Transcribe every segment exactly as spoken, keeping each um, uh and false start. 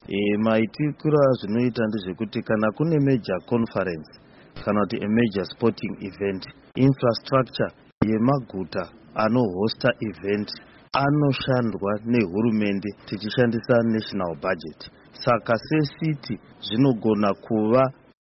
E, maitikura zvinoita ndezvekuti kana kune major conference kana kuti a major sporting event, infrastructure yemaguta anohosta event anoshandwa nehurumende tichishandisa national budget. Saka secity zvinogona kuva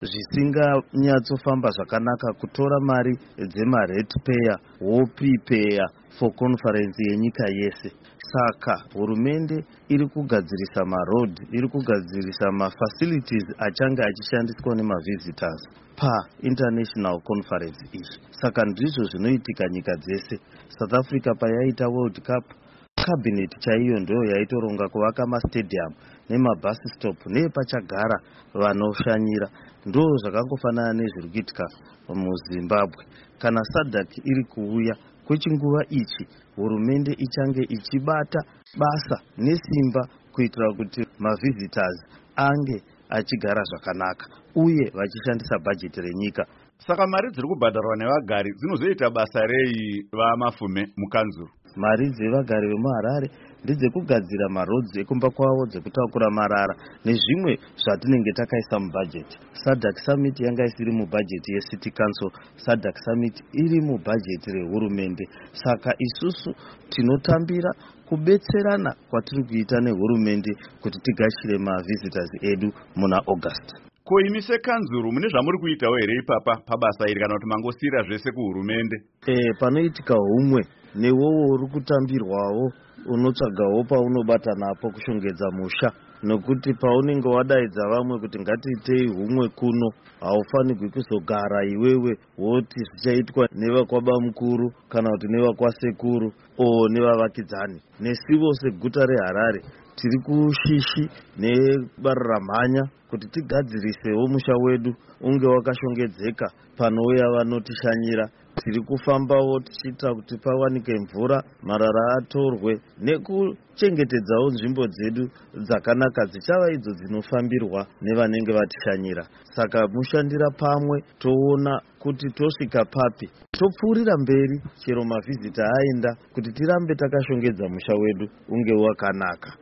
zvisinganyatsofamba zvakanaka kutora mari dzemaratepaya woprepare for conference yenyika yese. Saka hurumende iri kugadzirisa maroad, iri kugadzirisa mafacilities achange achishandiswa nemavisitors pa-international conference iyi. Saka ndizvo zvinoitika nyika dzese. South Africa payaita World Cup, cabinet chaiyo ndo yaitoronga kuvaka mastadium nemabus stop nepachagara vanoshanyira. Ndo zvakangofanana nezviri kuitika muZimbabwe. Kana SADC iri kuuya kwechinguva ichi, hurumende ichange ichibata basa nesimba kuitira kuti mavisitors ange achigara zvakanaka uye vachishandisa bajeti renyika. Saka mari dziri kubhadharwa nevagari dzinozoita basa rei vaMafume mukanzuru? Mari dzevagari vemuHarare ndedzekugadzira marodzi ekumba kwavo, dzekutakura marara nezvimwe zvatinenge takaisa mubhajeti. SADC summit yanga isiri mubhajeti yeCity Council, SADC summit iri mubhajeti rehurumende. Saka isusu tinotambira kubetserana kwatiri kuita nehurumende kuti tigashire mavisitors edu muna August. Ko imi sekanzuru mune zvamuri kuitawo here ipapa pabasa iri kana kuti mangosiyira zvese kuhurumende? E, panoitika humwe newowo uri kutambirwawo unotsvagawo paunobata napo kushongedza musha, nokuti paunenge wadaidza vamwe kuti ngatiitei humwe kuno, haufanirwi kuzogara iwewe woti zvichaitwa nevakwabamukuru kana kuti nevakwasekuru o nevavakidzani. Nesivo seguta reHarare tiri kushishi neBararamhanya kuti tigadzirisewo musha wedu unge wakashongedzeka panouya vanotishanyira. Tiri kufambawo tichiita kuti pawanike mvura, marara atorwe nekuchengetedzawo nzvimbo dzedu dzakanaka dzichava idzo dzinofambirwa nevanenge vatishanyira. Saka mushandira pamwe toona kuti tosvika papi topfuurira mberi chero mavhizita aenda kuti tirambe takashongedza musha wedu unge wakanaka.